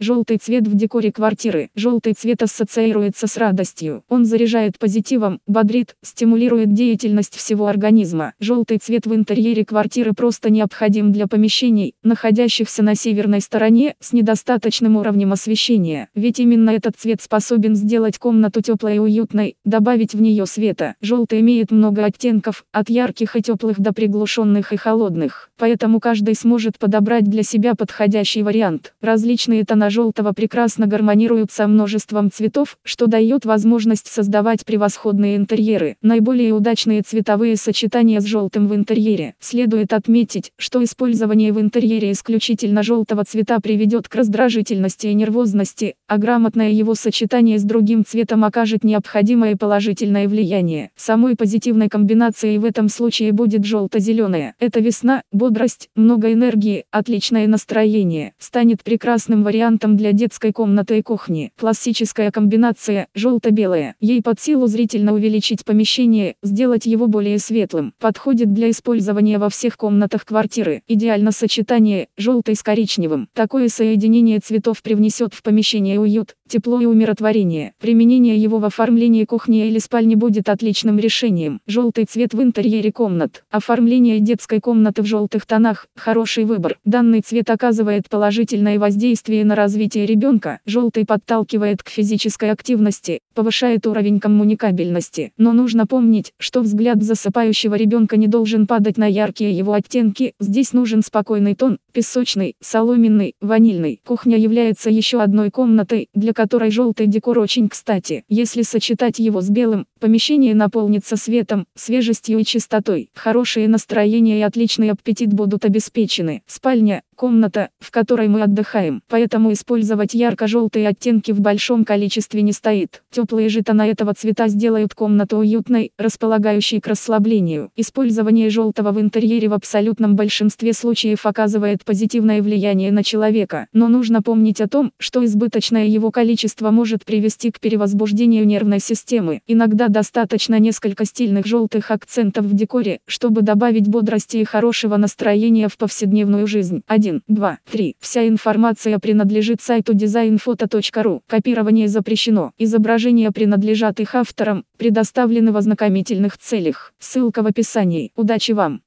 Желтый цвет в декоре квартиры. Желтый цвет ассоциируется с радостью. Он заряжает позитивом, бодрит, стимулирует деятельность всего организма. Желтый цвет в интерьере квартиры просто необходим для помещений, находящихся на северной стороне, с недостаточным уровнем освещения. Ведь именно этот цвет способен сделать комнату теплой и уютной, добавить в нее света. Желтый имеет много оттенков, от ярких и теплых до приглушенных и холодных. Поэтому каждый сможет подобрать для себя подходящий вариант. Различные тона желтого прекрасно гармонируют со множеством цветов, что дает возможность создавать превосходные интерьеры. Наиболее удачные цветовые сочетания с желтым в интерьере. Следует отметить, что использование в интерьере исключительно желтого цвета приведет к раздражительности и нервозности, а грамотное его сочетание с другим цветом окажет необходимое положительное влияние. Самой позитивной комбинацией в этом случае будет желто-зеленая. Это весна, бодрость, много энергии, отличное настроение. Станет прекрасным вариантом для детской комнаты и кухни. Классическая комбинация – желто-белая. Ей под силу зрительно увеличить помещение, сделать его более светлым. Подходит для использования во всех комнатах квартиры. Идеально сочетание – желтый с коричневым. Такое соединение цветов привнесет в помещение уют, тепло и умиротворение. Применение его в оформлении кухни или спальни будет отличным решением. Желтый цвет в интерьере комнат. Оформление детской комнаты в желтых тонах – хороший выбор. Данный цвет оказывает положительное воздействие на развитие ребенка. Желтый подталкивает к физической активности, повышает уровень коммуникабельности. Но нужно помнить, что взгляд засыпающего ребенка не должен падать на яркие его оттенки. Здесь нужен спокойный тон – песочный, соломенный, ванильный. Кухня является еще одной комнатой, для которой желтый декор очень кстати. Если сочетать его с белым, помещение наполнится светом, свежестью и чистотой. Хорошее настроение и отличный аппетит будут обеспечены. Спальня – комната, в которой мы отдыхаем. Поэтому использовать ярко-желтые оттенки в большом количестве не стоит. Теплые же тона этого цвета сделают комнату уютной, располагающей к расслаблению. Использование желтого в интерьере в абсолютном большинстве случаев оказывает позитивное влияние на человека. Но нужно помнить о том, что избыточное его количество может привести к перевозбуждению нервной системы. Иногда достаточно несколько стильных желтых акцентов в декоре, чтобы добавить бодрости и хорошего настроения в повседневную жизнь. 1, 2, 3. Вся информация принадлежит сайту designphoto.ru. Копирование запрещено. Изображения принадлежат их авторам, предоставлены в ознакомительных целях. Ссылка в описании. Удачи вам!